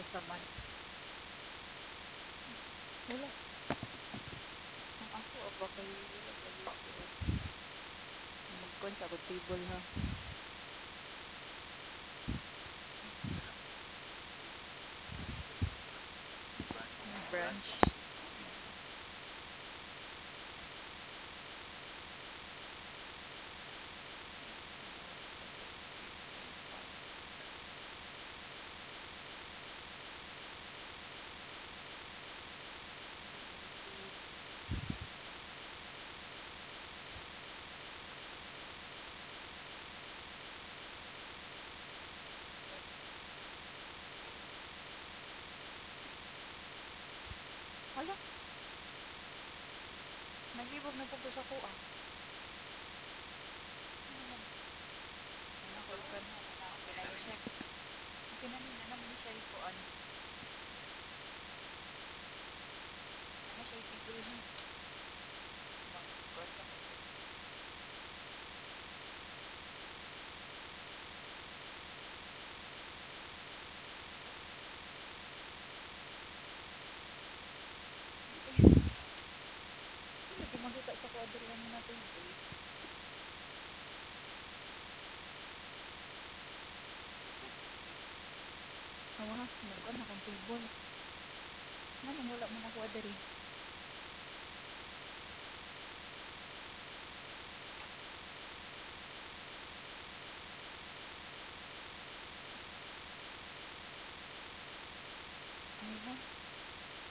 Saman. Wala. Ang ako, aba kay wala lagi ko. Magkuhan sa akong table ha. May branch. Hala, nagibog na po sa kuha. Ano ko ikan na, pinag-check. Pinanina naman siya ikuan. Ano siya itigil na. Magkuhan pa tayo. Lagi makita sa kuadri ang mga table. Awa ha, magkuhan na kong table. Nga wala mo na kuadri. Ano ba?